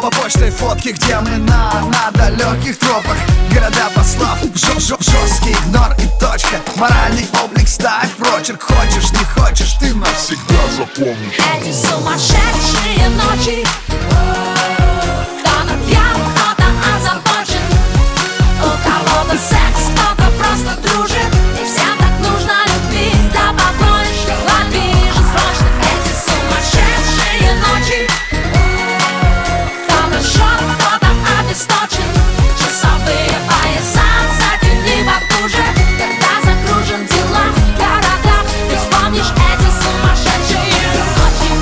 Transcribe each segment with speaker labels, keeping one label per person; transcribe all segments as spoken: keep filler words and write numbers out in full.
Speaker 1: Снова почтой фотки, где мы на, на далеких тропах. Города послав, жё, жё, жесткий игнор и точка. Моральный облик ставь прочерк. Хочешь, не хочешь, ты навсегда запомнишь
Speaker 2: эти сумасшедшие ночи. Кто-то пьян, кто-то озабочен, у кого-то секс, кто-то просто дружит. И всем так нужно любви, да побольше лови же срочно. Эти сумасшедшие ночи. Кто-то жжет, кто-то обесточен, часовые пояса затяни потуже. Когда закружен дела в городах, ты вспомнишь эти сумасшедшие ночи.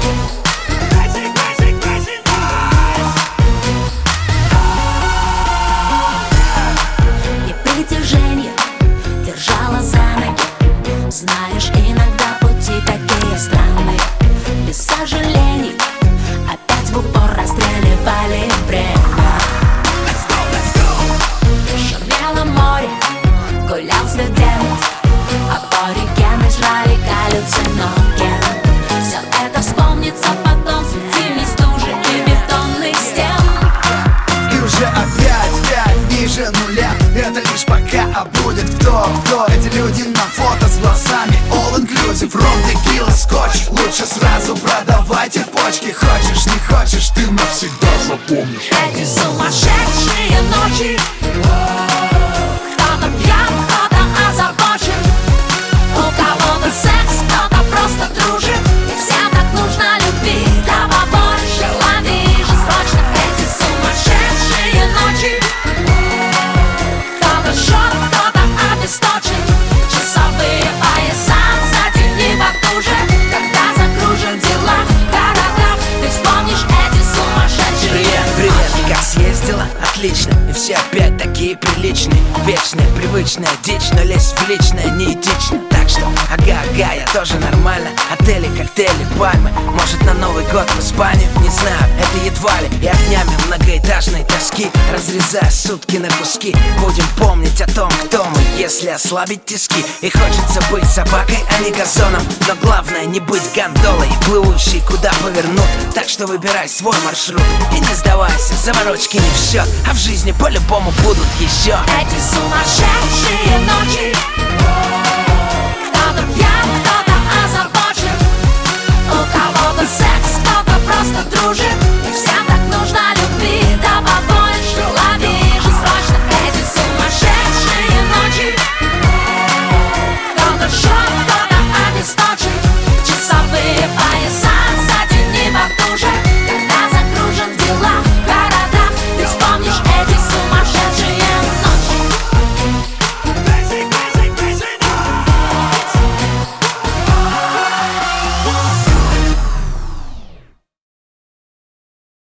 Speaker 2: И притяжение держало за ноги. Знаешь, иногда пути такие странные. Без сожалений опять в упор расстреливали время. Шумело море, гулял студент, аборигены жрали галлюциноген. Все это вспомнится потом среди стужи и бетонных стен.
Speaker 1: И уже опять, пять ниже нуля. Это лишь пока, а будет кто, кто. Эти люди на фото с глазами all inclusive. Ром, текила, скотч. Лучше сразу продавайте почки. Хочешь, не хочешь, ты навсегда запомнишь
Speaker 2: эти сумасшедшие ночи. Кто-то пьян, кто-то озабочен, у кого-то секс, кто-то просто дружит. И всем так нужно любви, да побольше лови же срочно. Эти сумасшедшие ночи. Кто-то жжет, кто-то обесточен, часовые пояса затяни потуже. Когда закружен дела в городах, ты вспомнишь эти сумасшедшие.
Speaker 3: Привет, привет, как съездила? Отлично, и все опять такие приличные. Вечная, привычная дичь, но лезть в личное неэтично. Так что, ага-ага, я тоже нормально. Отели, коктейли, пальмы. Может, на Новый год в Испанию? Не знаю, это едва ли. И огнями многоэтажной тоски, разрезая сутки на куски, будем помнить о том, кто мы, если ослабить тиски. И хочется быть собакой, а не газоном. Но главное не быть гондолой, плывущей куда повернут. Так что выбирай свой маршрут и не сдавайся, заморочки не в счет. А в жизни по-любому будут еще
Speaker 2: эти сумасшедшие ночи. Кто-то пьян, кто-то озабочен, у кого-то секс,